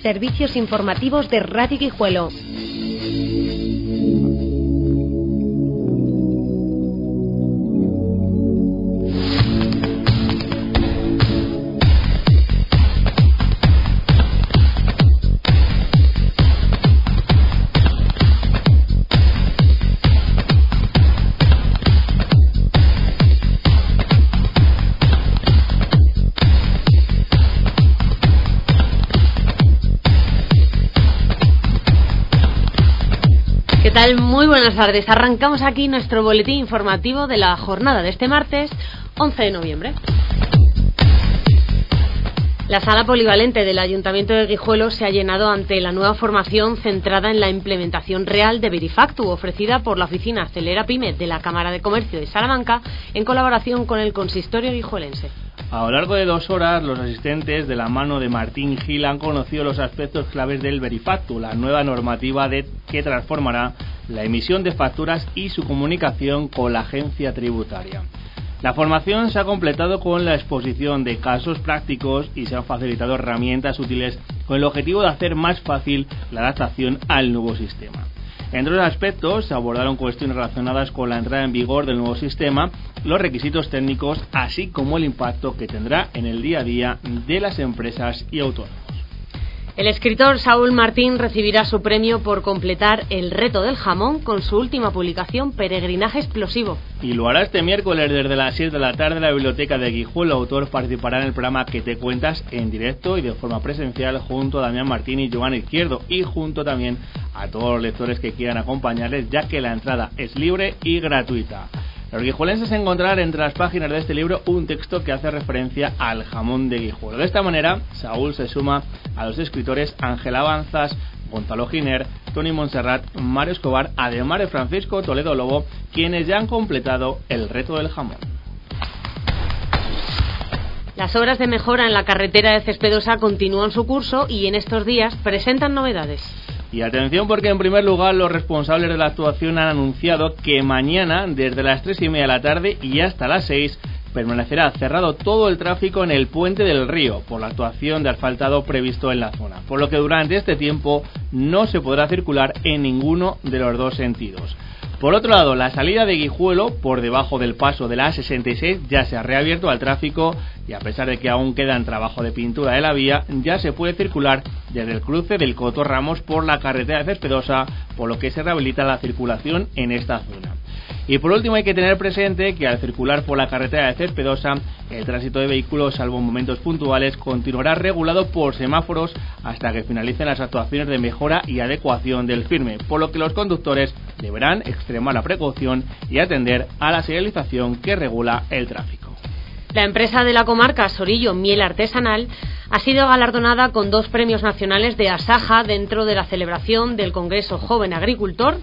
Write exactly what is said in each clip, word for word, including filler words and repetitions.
Servicios informativos de Radio Guijuelo. ¿Qué tal? Muy buenas tardes. Arrancamos aquí nuestro boletín informativo de la jornada de este martes once de noviembre. La sala polivalente del Ayuntamiento de Guijuelo se ha llenado ante la nueva formación centrada en la implementación real de Verifactu, ofrecida por la oficina Acelera Pyme de la Cámara de Comercio de Salamanca en colaboración con el consistorio guijuelense. A lo largo de dos horas, los asistentes, de la mano de Martín Gil, han conocido los aspectos claves del Verifactu, la nueva normativa de, que transformará la emisión de facturas y su comunicación con la agencia tributaria. La formación se ha completado con la exposición de casos prácticos y se han facilitado herramientas útiles con el objetivo de hacer más fácil la adaptación al nuevo sistema. Entre otros aspectos, se abordaron cuestiones relacionadas con la entrada en vigor del nuevo sistema, los requisitos técnicos, así como el impacto que tendrá en el día a día de las empresas y autónomos. El escritor Saúl Martín recibirá su premio por completar el reto del jamón con su última publicación, Peregrinaje Explosivo. Y lo hará este miércoles desde las siete de la tarde en la biblioteca de Guijuelo. El autor participará en el programa Que te cuentas en directo y de forma presencial junto a Damián Martín y Joan Izquierdo, y junto también a todos los lectores que quieran acompañarles, ya que la entrada es libre y gratuita. Los guijuelenses encontrarán entre las páginas de este libro un texto que hace referencia al jamón de Guijuelo. De esta manera, Saúl se suma a los escritores Ángela Avanzas, Gonzalo Giner, Tony Montserrat, Mario Escobar, además de Francisco Toledo Lobo, quienes ya han completado el reto del jamón. Las obras de mejora en la carretera de Cespedosa continúan su curso y en estos días presentan novedades. Y atención, porque en primer lugar los responsables de la actuación han anunciado que mañana desde las tres y media de la tarde y hasta las seis permanecerá cerrado todo el tráfico en el Puente del Río por la actuación de asfaltado previsto en la zona, por lo que durante este tiempo no se podrá circular en ninguno de los dos sentidos. Por otro lado, la salida de Guijuelo, por debajo del paso de la A sesenta y seis, ya se ha reabierto al tráfico y a pesar de que aún queda en trabajo de pintura de la vía, ya se puede circular desde el cruce del Coto Ramos por la carretera de Cespedosa, por lo que se rehabilita la circulación en esta zona. Y por último hay que tener presente que al circular por la carretera de Cespedosa, el tránsito de vehículos, salvo en momentos puntuales, continuará regulado por semáforos hasta que finalicen las actuaciones de mejora y adecuación del firme, por lo que los conductores deberán extremar la precaución y atender a la señalización que regula el tráfico. La empresa de la comarca Sorillo Miel Artesanal ha sido galardonada con dos premios nacionales de Asaja dentro de la celebración del Congreso Joven Agricultor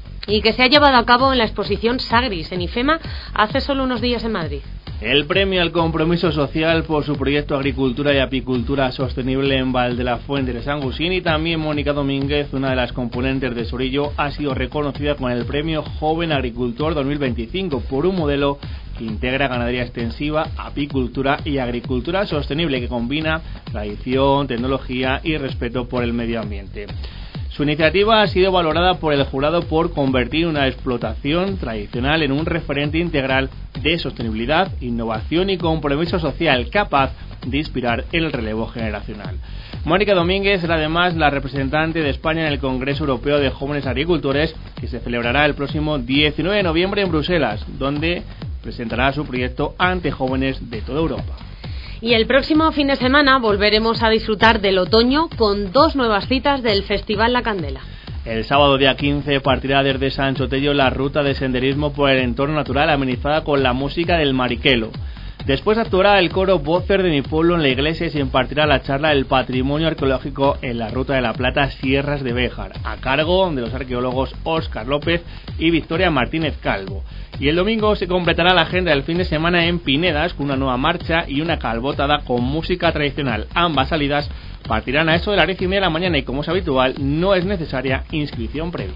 y que se ha llevado a cabo en la exposición Sagris en IFEMA hace solo unos días en Madrid. El premio al compromiso social por su proyecto Agricultura y Apicultura Sostenible en Val de la Fuente de Sangusín, y también Mónica Domínguez, una de las componentes de Sorillo, ha sido reconocida con el premio Joven Agricultor dos mil veinticinco por un modelo que integra ganadería extensiva, apicultura y agricultura sostenible, que combina tradición, tecnología y respeto por el medio ambiente. Su iniciativa ha sido valorada por el jurado por convertir una explotación tradicional en un referente integral de sostenibilidad, innovación y compromiso social capaz de inspirar el relevo generacional. Mónica Domínguez era además la representante de España en el Congreso Europeo de Jóvenes Agricultores, que se celebrará el próximo diecinueve de noviembre en Bruselas, donde presentará su proyecto ante jóvenes de toda Europa. Y el próximo fin de semana volveremos a disfrutar del otoño con dos nuevas citas del Festival La Candela. El sábado día quince partirá desde San Sotello la ruta de senderismo por el entorno natural amenizada con la música del Mariquelo. Después actuará el coro Voces de mi pueblo en la iglesia y se impartirá la charla del patrimonio arqueológico en la Ruta de la Plata Sierras de Béjar, a cargo de los arqueólogos Óscar López y Victoria Martínez Calvo. Y el domingo se completará la agenda del fin de semana en Pinedas con una nueva marcha y una calbotada con música tradicional. Ambas salidas partirán a eso de las diez y media de la mañana y, como es habitual, no es necesaria inscripción previa.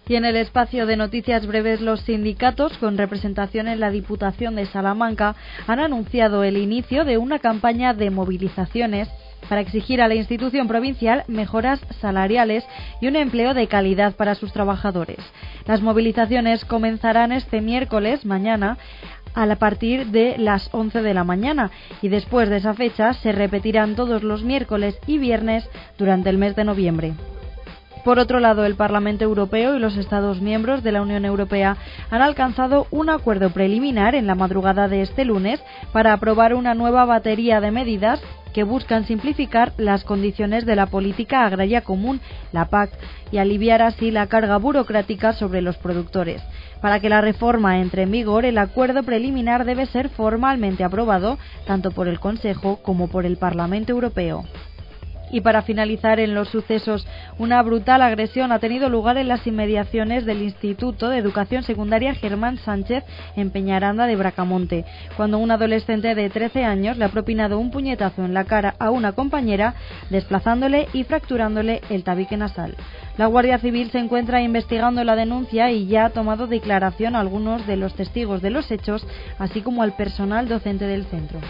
Y en el espacio de noticias breves, los sindicatos con representación en la Diputación de Salamanca han anunciado el inicio de una campaña de movilizaciones para exigir a la institución provincial mejoras salariales y un empleo de calidad para sus trabajadores. Las movilizaciones comenzarán este miércoles, mañana, a partir de las once de la mañana, y después de esa fecha se repetirán todos los miércoles y viernes durante el mes de noviembre. Por otro lado, el Parlamento Europeo y los Estados miembros de la Unión Europea han alcanzado un acuerdo preliminar en la madrugada de este lunes para aprobar una nueva batería de medidas que buscan simplificar las condiciones de la política agraria común, la P A C, y aliviar así la carga burocrática sobre los productores. Para que la reforma entre en vigor, el acuerdo preliminar debe ser formalmente aprobado tanto por el Consejo como por el Parlamento Europeo. Y para finalizar, en los sucesos, una brutal agresión ha tenido lugar en las inmediaciones del Instituto de Educación Secundaria Germán Sánchez en Peñaranda de Bracamonte, cuando un adolescente de trece años le ha propinado un puñetazo en la cara a una compañera, desplazándole y fracturándole el tabique nasal. La Guardia Civil se encuentra investigando la denuncia y ya ha tomado declaración a algunos de los testigos de los hechos, así como al personal docente del centro.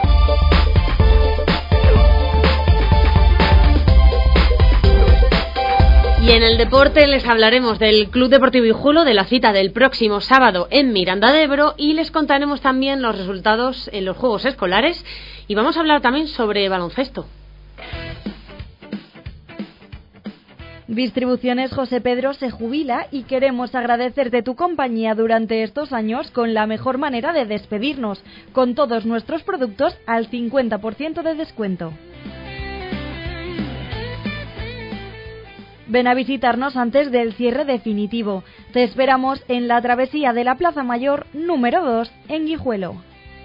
Y en el deporte les hablaremos del Club Deportivo Guijuelo, de la cita del próximo sábado en Miranda de Ebro, y les contaremos también los resultados en los Juegos Escolares, y vamos a hablar también sobre baloncesto. Distribuciones José Pedro se jubila y queremos agradecerte tu compañía durante estos años con la mejor manera de despedirnos, con todos nuestros productos al cincuenta por ciento de descuento. Ven a visitarnos antes del cierre definitivo. Te esperamos en la travesía de la Plaza Mayor número dos en Guijuelo.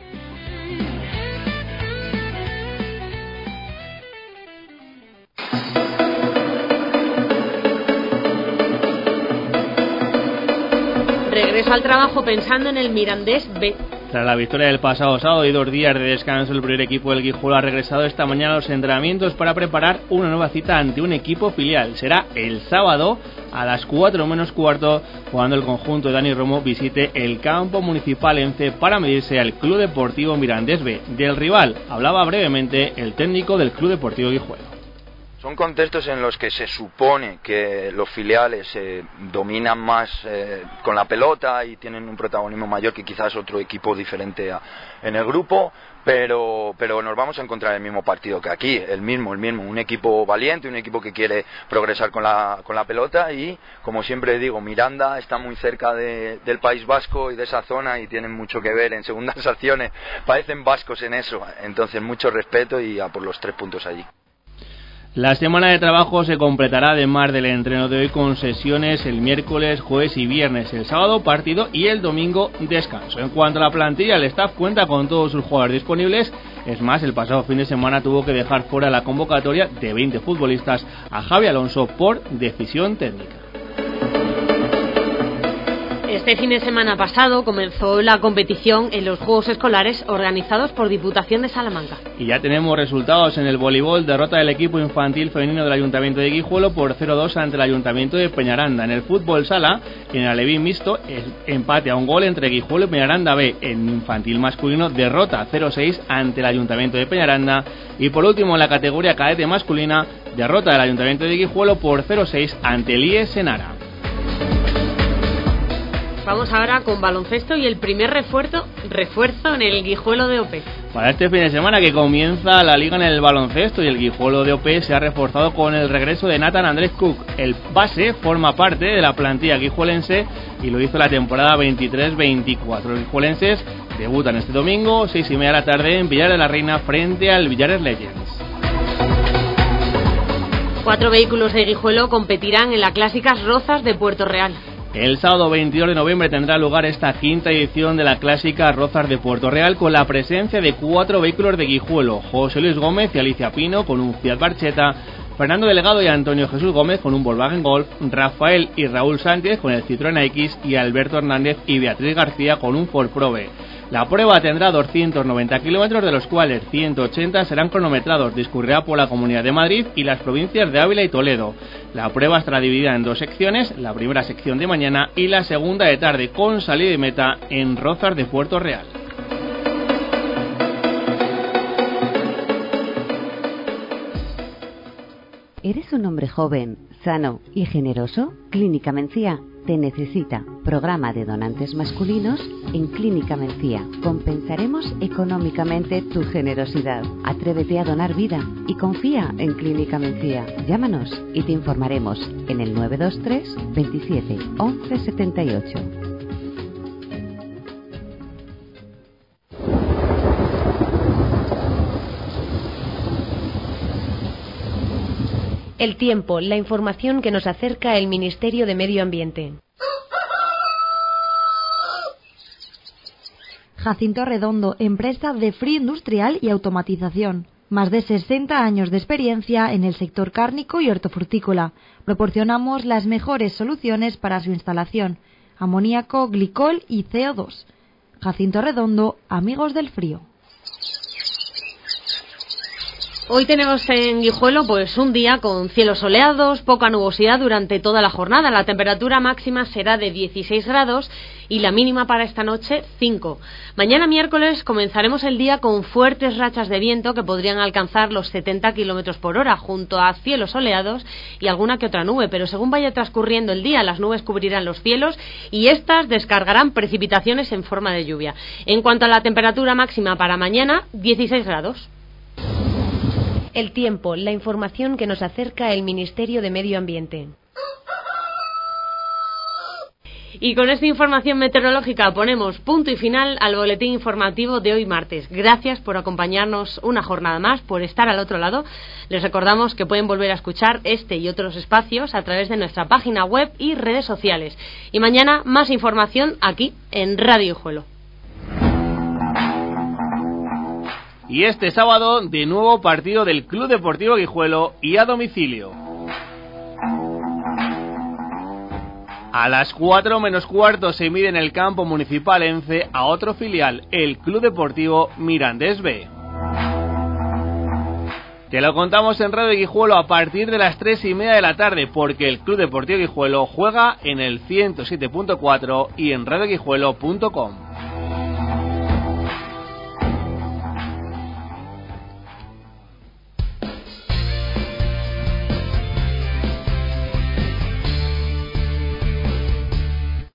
Regreso al trabajo pensando en el Mirandés B. Tras la victoria del pasado sábado y dos días de descanso, el primer equipo del Guijuelo ha regresado esta mañana a los entrenamientos para preparar una nueva cita ante un equipo filial. Será el sábado a las cuatro menos cuarto, cuando el conjunto de Dani Romo visite el campo municipal ENCE para medirse al Club Deportivo Mirandés B. Del rival hablaba brevemente el técnico del Club Deportivo Guijuelo. Son contextos en los que se supone que los filiales eh, dominan más eh, con la pelota y tienen un protagonismo mayor que quizás otro equipo diferente a, en el grupo, pero pero nos vamos a encontrar el mismo partido que aquí, el mismo, el mismo, un equipo valiente, un equipo que quiere progresar con la con la pelota y, como siempre digo, Miranda está muy cerca de, del País Vasco y de esa zona y tienen mucho que ver en segundas acciones, parecen vascos en eso, entonces mucho respeto y a por los tres puntos allí. La semana de trabajo se completará además del entreno de hoy con sesiones el miércoles, jueves y viernes, el sábado partido y el domingo descanso. En cuanto a la plantilla, el staff cuenta con todos sus jugadores disponibles. Es más, el pasado fin de semana tuvo que dejar fuera la convocatoria de veinte futbolistas a Javi Alonso por decisión técnica. Este fin de semana pasado comenzó la competición en los Juegos Escolares organizados por Diputación de Salamanca. Y ya tenemos resultados en el voleibol: derrota del equipo infantil femenino del Ayuntamiento de Guijuelo por cero dos ante el Ayuntamiento de Peñaranda. En el fútbol sala, en el alevín mixto, empate a un gol entre Guijuelo y Peñaranda B. En infantil masculino, derrota cero seis ante el Ayuntamiento de Peñaranda. Y por último, en la categoría cadete masculina, derrota del Ayuntamiento de Guijuelo por cero seis ante el I E Senara. Vamos ahora con baloncesto y el primer refuerzo, refuerzo en el Guijuelo de O P. Para este fin de semana que comienza la liga en el baloncesto y el Guijuelo de O P se ha reforzado con el regreso de Nathan Andrés Cook. El base forma parte de la plantilla guijuelense y lo hizo la temporada veintitrés veinticuatro. Los guijuelenses debutan este domingo, seis y media de la tarde, en Villar de la Reina frente al Villares Legends. Cuatro vehículos de Guijuelo competirán en la Clásicas Rozas de Puerto Real. El sábado veintidós de noviembre tendrá lugar esta quinta edición de la Clásica Rozas de Puerto Real con la presencia de cuatro vehículos de Guijuelo: José Luis Gómez y Alicia Pino con un Fiat Barchetta, Fernando Delegado y Antonio Jesús Gómez con un Volkswagen Golf, Rafael y Raúl Sánchez con el Citroën X y Alberto Hernández y Beatriz García con un Ford Probe. La prueba tendrá doscientos noventa kilómetros, de los cuales ciento ochenta serán cronometrados. Discurrirá por la Comunidad de Madrid y las provincias de Ávila y Toledo. La prueba estará dividida en dos secciones, la primera sección de mañana y la segunda de tarde, con salida y meta en Rozas de Puerto Real. ¿Eres un hombre joven, sano y generoso? Clínica Mencía te necesita. Programa de donantes masculinos en Clínica Mencía. Compensaremos económicamente tu generosidad. Atrévete a donar vida y confía en Clínica Mencía. Llámanos y te informaremos en el nueve dos tres, veintisiete, once setenta y ocho. El tiempo, la información que nos acerca el Ministerio de Medio Ambiente. Jacinto Redondo, empresa de frío industrial y automatización. Más de sesenta años de experiencia en el sector cárnico y hortofrutícola. Proporcionamos las mejores soluciones para su instalación: amoníaco, glicol y C O dos. Jacinto Redondo, amigos del frío. Hoy tenemos en Guijuelo pues un día con cielos soleados, poca nubosidad durante toda la jornada. La temperatura máxima será de dieciséis grados y la mínima para esta noche cinco. Mañana miércoles comenzaremos el día con fuertes rachas de viento que podrían alcanzar los setenta kilómetros por hora, junto a cielos soleados y alguna que otra nube, pero según vaya transcurriendo el día las nubes cubrirán los cielos y estas descargarán precipitaciones en forma de lluvia. En cuanto a la temperatura máxima para mañana, dieciséis grados. El tiempo, la información que nos acerca el Ministerio de Medio Ambiente. Y con esta información meteorológica ponemos punto y final al boletín informativo de hoy martes. Gracias por acompañarnos una jornada más, por estar al otro lado. Les recordamos que pueden volver a escuchar este y otros espacios a través de nuestra página web y redes sociales. Y mañana más información aquí en Radio Guijuelo. Y este sábado, de nuevo partido del Club Deportivo Guijuelo y a domicilio. A las cuatro menos cuarto se mide en el campo municipal Ence a otro filial, el Club Deportivo Mirandés B. Te lo contamos en Radio Guijuelo a partir de las tres y media de la tarde, porque el Club Deportivo Guijuelo juega en el ciento siete punto cuatro y en radio guijuelo punto com.